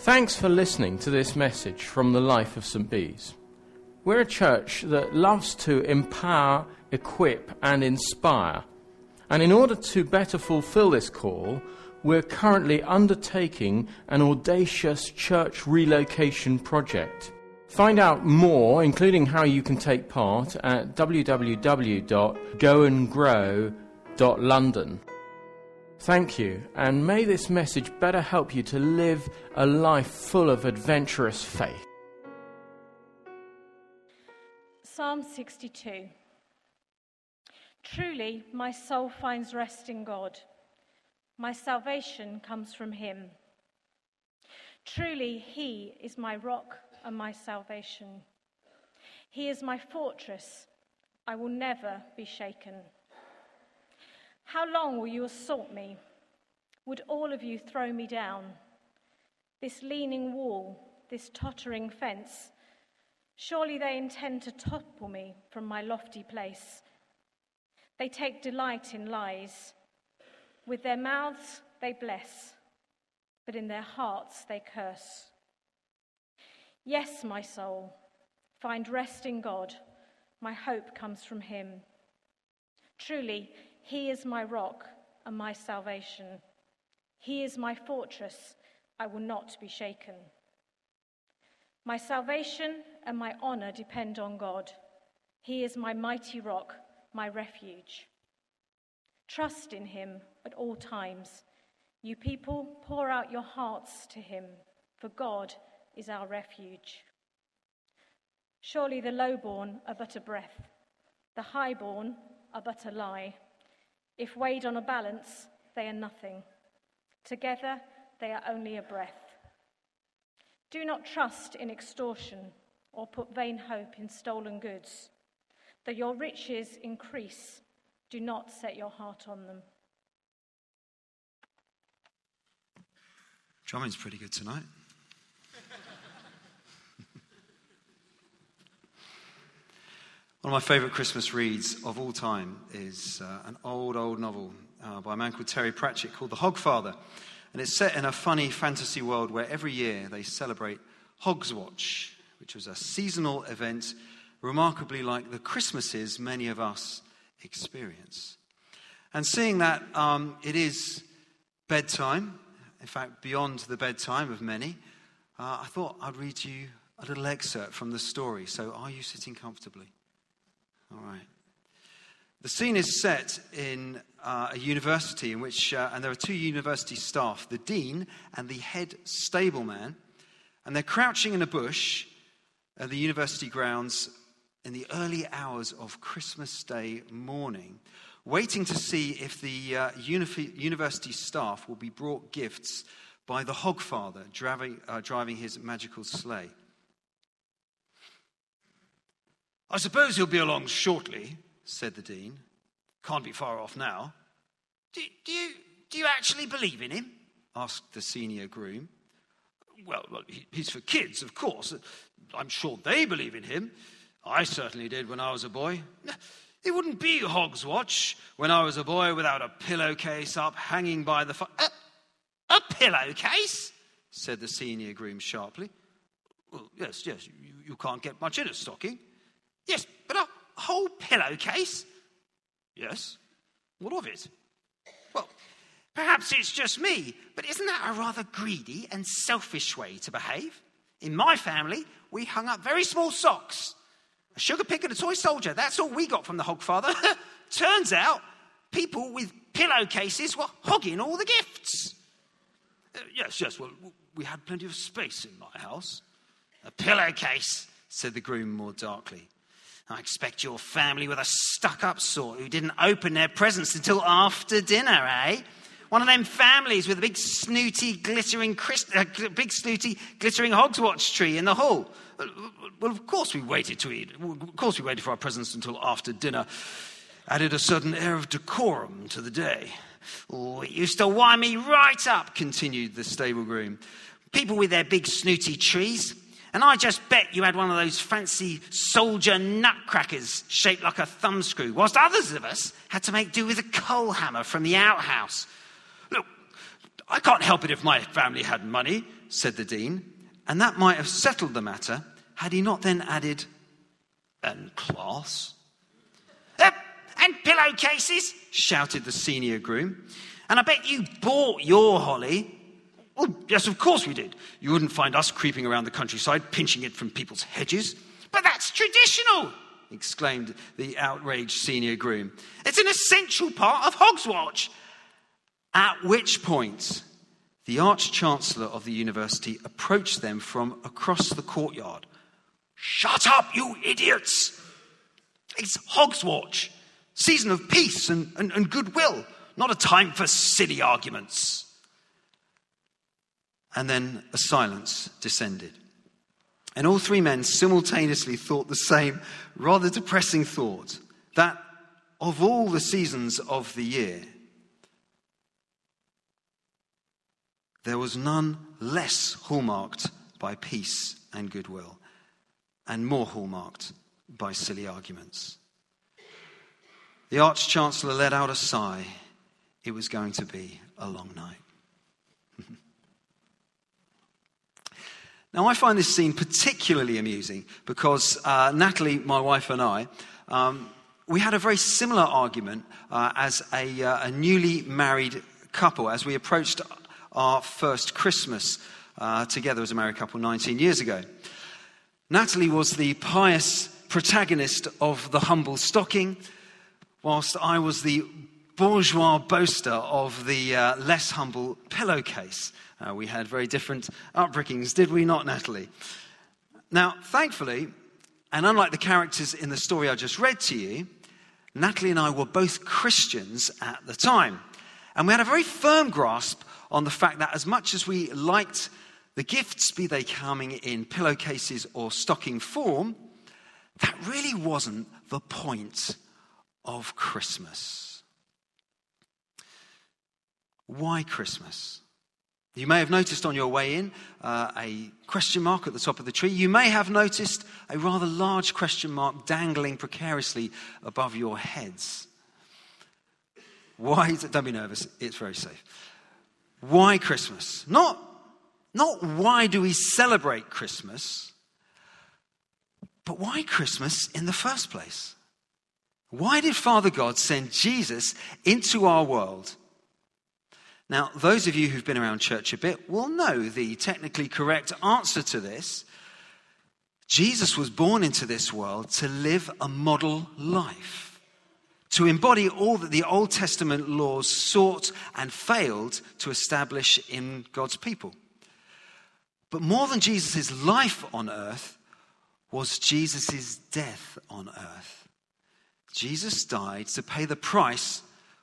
Thanks for listening to this message from the life of St. Bees. We're a church that loves to empower, equip and inspire. And in order to better fulfill this call, we're currently undertaking an audacious church relocation project. Find out more, including how you can take part, at www.goandgrow.london. Thank you, and may this message better help you to live a life full of adventurous faith. Psalm 62. Truly, my soul finds rest in God. My salvation comes from him. Truly, he is my rock and my salvation. He is my fortress. I will never be shaken. How long will you assault me? Would all of you throw me down? This leaning wall, this tottering fence, surely they intend to topple me from my lofty place. They take delight in lies. With their mouths they bless, but in their hearts they curse. Yes, my soul, find rest in God. My hope comes from him. Truly, he is my rock and my salvation. He is my fortress. I will not be shaken. My salvation and my honor depend on God. He is my mighty rock, my refuge. Trust in him at all times. You people, pour out your hearts to him, for God is our refuge. Surely the lowborn are but a breath, the highborn are but a lie. If weighed on a balance, they are nothing. Together, they are only a breath. Do not trust in extortion or put vain hope in stolen goods. Though your riches increase, do not set your heart on them. Drumming's pretty good tonight. One of my favourite Christmas reads of all time is an old novel by a man called Terry Pratchett called The Hogfather. And it's set in a funny fantasy world where every year they celebrate Hogswatch, which was a seasonal event remarkably like the Christmases many of us experience. And seeing that it is bedtime, in fact beyond the bedtime of many, I thought I'd read you a little excerpt from the story. So are you sitting comfortably? All right. The scene is set in a university in which, and there are two university staff, the dean and the head stableman, and they're crouching in a bush at the university grounds in the early hours of Christmas Day morning, waiting to see if the university staff will be brought gifts by the Hogfather driving his magical sleigh. "I suppose he'll be along shortly," said the dean. "Can't be far off now." Do you actually believe in him?" asked the senior groom. Well, he's for kids, of course. I'm sure they believe in him. I certainly did when I was a boy. It wouldn't be Hogswatch when I was a boy without a pillowcase up hanging by the fire. A pillowcase?" said the senior groom sharply. "Well, yes, you can't get much in a stocking." "Yes, but a whole pillowcase?" "Yes. What of it?" "Well, perhaps it's just me, but isn't that a rather greedy and selfish way to behave? In my family, we hung up very small socks. A sugar pig and a toy soldier, that's all we got from the Hogfather. Turns out, people with pillowcases were hogging all the gifts." Yes, well, we had plenty of space in my house." "A pillowcase," said the groom more darkly. "I expect your family were the stuck-up sort who didn't open their presents until after dinner, eh? One of them families with a big snooty, glittering Hogswatch tree in the hall." "Well, of course we waited to eat. Of course we waited for our presents until after dinner. Added a certain air of decorum to the day." "Oh, it used to wind me right up," continued the stable groom. "People with their big snooty trees. And I just bet you had one of those fancy soldier nutcrackers shaped like a thumbscrew, whilst others of us had to make do with a coal hammer from the outhouse. Look, I can't help it if my family had money. said the dean, and that might have settled the matter had he not then added, and class. And pillowcases, shouted the senior groom. And I bet you bought your holly. Well, yes, of course we did. You wouldn't find us creeping around the countryside, pinching it from people's hedges. But that's traditional, exclaimed the outraged senior groom. It's an essential part of Hogswatch. At which point, the Arch-Chancellor of the university approached them from across the courtyard. Shut up, you idiots! It's Hogswatch, season of peace and goodwill, not a time for silly arguments. And then a silence descended. And all three men simultaneously thought the same rather depressing thought, that of all the seasons of the year, there was none less hallmarked by peace and goodwill, and more hallmarked by silly arguments. The Arch-Chancellor let out a sigh. It was going to be a long night. Now, I find this scene particularly amusing because Natalie, my wife, and I, we had a very similar argument as a newly married couple as we approached our first Christmas together as a married couple 19 years ago. Natalie was the pious protagonist of the humble stocking, whilst I was the bourgeois boaster of the less humble pillowcase. We had very different upbringings, did we not, Natalie? Now, thankfully, and unlike the characters in the story I just read to you, Natalie and I were both Christians at the time. And we had a very firm grasp on the fact that as much as we liked the gifts, be they coming in pillowcases or stocking form, that really wasn't the point of Christmas. Why Christmas? You may have noticed on your way in a question mark at the top of the tree. You may have noticed a rather large question mark dangling precariously above your heads. Why? Don't be nervous. It's very safe. Why Christmas? Not why do we celebrate Christmas, but why Christmas in the first place? Why did Father God send Jesus into our world? Now, those of you who've been around church a bit will know the technically correct answer to this. Jesus was born into this world to live a model life, to embody all that the Old Testament laws sought and failed to establish in God's people. But more than Jesus' life on earth was Jesus' death on earth. Jesus died to pay the price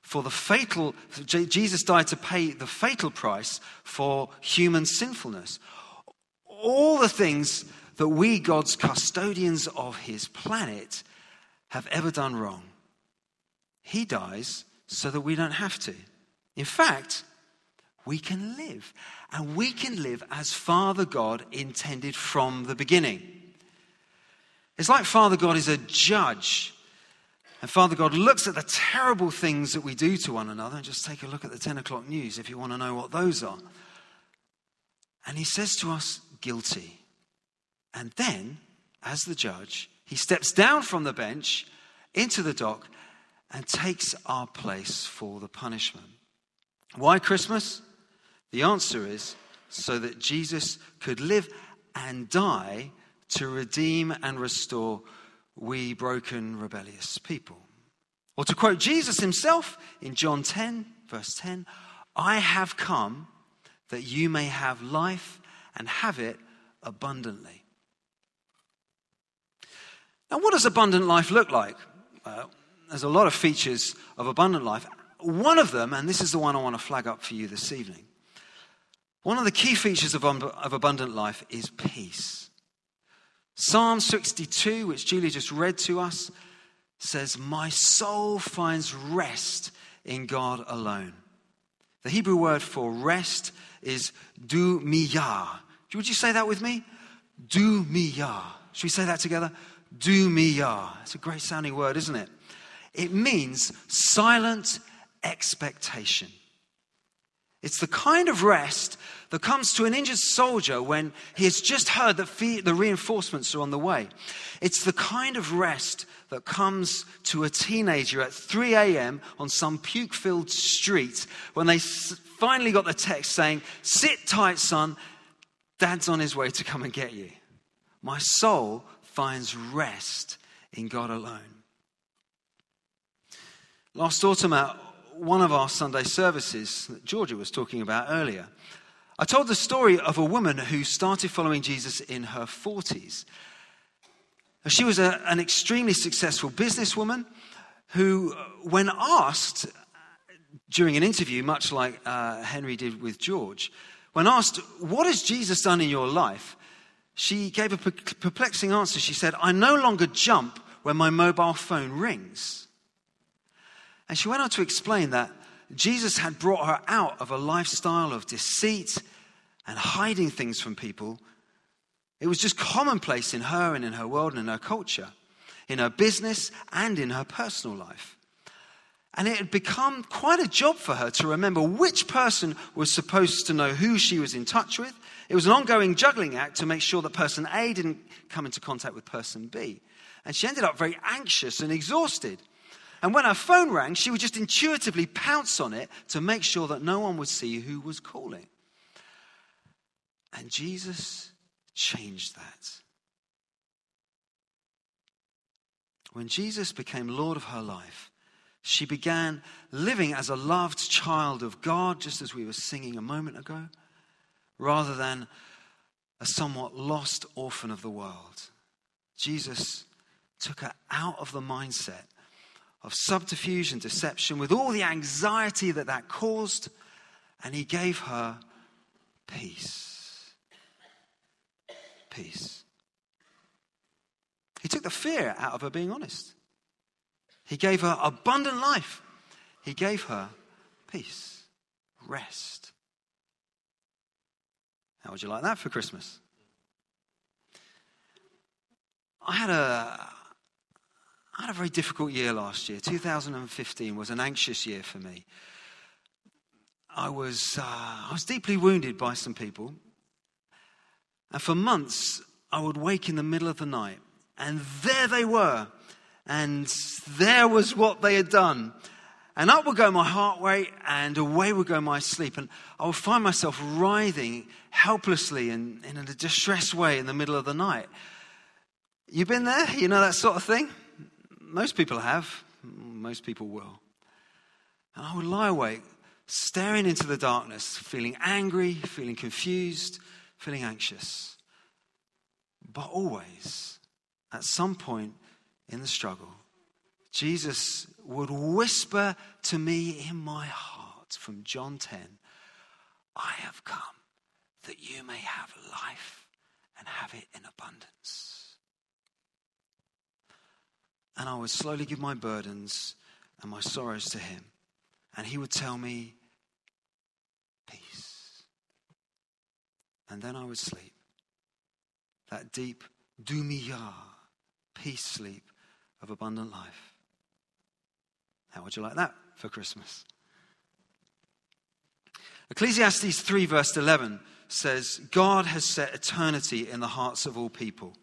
Jesus died to pay the fatal price for human sinfulness. All the things that we, God's custodians of his planet, have ever done wrong. He dies so that we don't have to. In fact, we can live. And we can live as Father God intended from the beginning. It's like Father God is a judge. And Father God looks at the terrible things that we do to one another. And just take a look at the 10 o'clock news if you want to know what those are. And he says to us, guilty. And then, as the judge, he steps down from the bench into the dock and takes our place for the punishment. Why Christmas? The answer is so that Jesus could live and die to redeem and restore we broken, rebellious people. Or to quote Jesus himself in John 10, verse 10, I have come that you may have life and have it abundantly. Now, what does abundant life look like? Well, there's a lot of features of abundant life. One of them, and this is the one I want to flag up for you this evening, one of the key features of abundant life is peace. Psalm 62, which Julie just read to us, says, my soul finds rest in God alone. The Hebrew word for rest is dumiyah. Would you say that with me? Dumiyah. Should we say that together? Dumiyah. It's a great sounding word, isn't it? It means silent expectation. It's the kind of rest that comes to an injured soldier when he has just heard that the reinforcements are on the way. It's the kind of rest that comes to a teenager at 3 a.m. on some puke-filled street when they finally got the text saying, "Sit tight, son, Dad's on his way to come and get you." My soul finds rest in God alone. Last autumn at one of our Sunday services that Georgia was talking about earlier, I told the story of a woman who started following Jesus in her 40s. She was an extremely successful businesswoman who, when asked during an interview, much like Henry did with George, when asked, "What has Jesus done in your life?" she gave a perplexing answer. She said, "I no longer jump when my mobile phone rings." And she went on to explain that Jesus had brought her out of a lifestyle of deceit and hiding things from people. It was just commonplace in her and in her world and in her culture, in her business and in her personal life. And it had become quite a job for her to remember which person was supposed to know who she was in touch with. It was an ongoing juggling act to make sure that person A didn't come into contact with person B. And she ended up very anxious and exhausted. And when her phone rang, she would just intuitively pounce on it to make sure that no one would see who was calling. And Jesus changed that. When Jesus became Lord of her life, she began living as a loved child of God, just as we were singing a moment ago, rather than a somewhat lost orphan of the world. Jesus took her out of the mindset of subterfuge and deception with all the anxiety that caused, and he gave her peace. Peace. He took the fear out of her being honest. He gave her abundant life. He gave her peace, rest. How would you like that for Christmas? I had a very difficult year last year. 2015 was an anxious year for me. I was deeply wounded by some people. And for months, I would wake in the middle of the night, and there they were. And there was what they had done. And up would go my heart rate, and away would go my sleep. And I would find myself writhing helplessly and in a distressed way in the middle of the night. You been there? You know that sort of thing? Most people have. Most people will. And I would lie awake, staring into the darkness, feeling angry, feeling confused, feeling anxious. But always, at some point in the struggle, Jesus would whisper to me in my heart from John 10, "I have come that you may have life and have it in abundance." And I would slowly give my burdens and my sorrows to him. And he would tell me, peace. And then I would sleep. That deep, dumiyah, peace sleep of abundant life. How would you like that for Christmas? Ecclesiastes 3 verse 11 says, God has set eternity in the hearts of all people.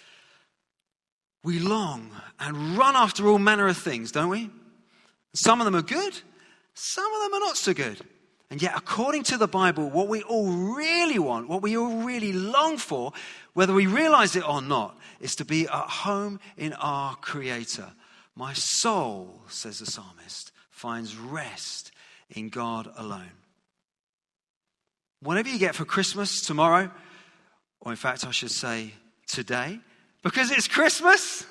We long and run after all manner of things, don't we? Some of them are good, some of them are not so good. And yet, according to the Bible, what we all really want, what we all really long for, whether we realize it or not, is to be at home in our Creator. My soul, says the psalmist, finds rest in God alone. Whatever you get for Christmas tomorrow, or in fact I should say today, because it's Christmas.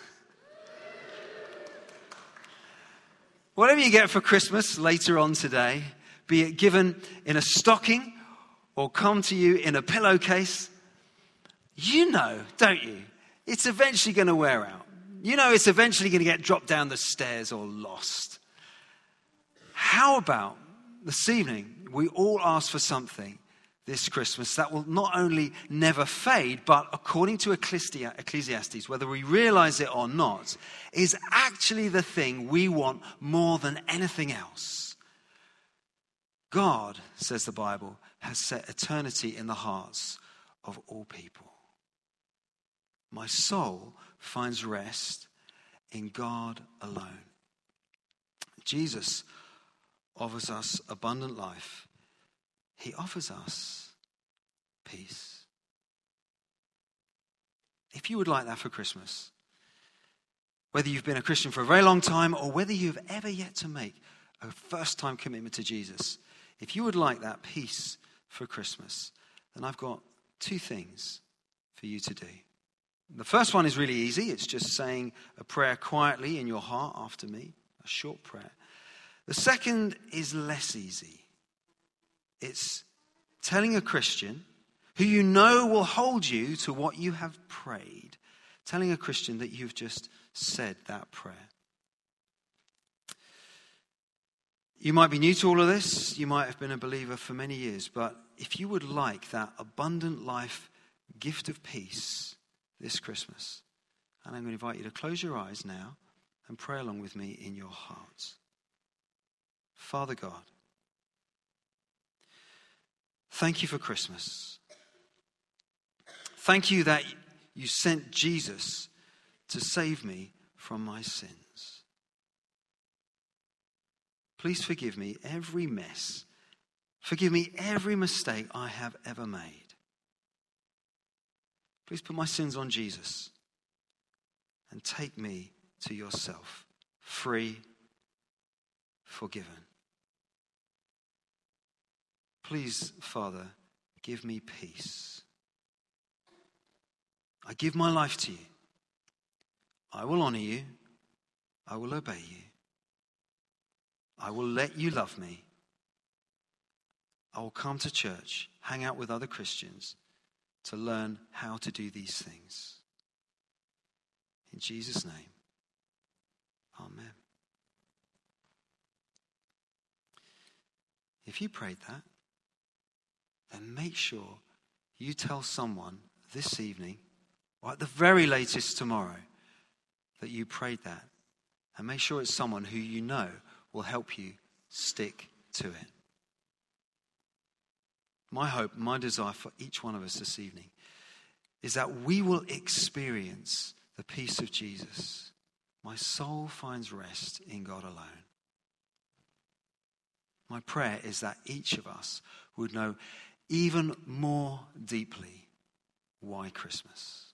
Whatever you get for Christmas later on today, be it given in a stocking or come to you in a pillowcase, you know, don't you? It's eventually going to wear out. You know it's eventually going to get dropped down the stairs or lost. How about this evening we all ask for something this Christmas that will not only never fade, but according to Ecclesiastes, whether we realize it or not, is actually the thing we want more than anything else. God, says the Bible, has set eternity in the hearts of all people. My soul finds rest in God alone. Jesus offers us abundant life. He offers us peace. If you would like that for Christmas, whether you've been a Christian for a very long time or whether you've ever yet to make a first-time commitment to Jesus, if you would like that peace for Christmas, then I've got two things for you to do. The first one is really easy. It's just saying a prayer quietly in your heart after me, a short prayer. The second is less easy. It's telling a Christian who you know will hold you to what you have prayed, telling a Christian that you've just said that prayer. You might be new to all of this. You might have been a believer for many years. But if you would like that abundant life gift of peace this Christmas, and I'm going to invite you to close your eyes now and pray along with me in your hearts. Father God, thank you for Christmas. Thank you that you sent Jesus to save me from my sins. Please forgive me every mess. Forgive me every mistake I have ever made. Please put my sins on Jesus and take me to yourself, free, forgiven. Please, Father, give me peace. I give my life to you. I will honor you. I will obey you. I will let you love me. I will come to church, hang out with other Christians to learn how to do these things. In Jesus' name, amen. If you prayed that, then make sure you tell someone this evening, or at the very latest tomorrow, that you prayed that. And make sure it's someone who you know will help you stick to it. My hope, my desire for each one of us this evening is that we will experience the peace of Jesus. My soul finds rest in God alone. My prayer is that each of us would know even more deeply why Christmas.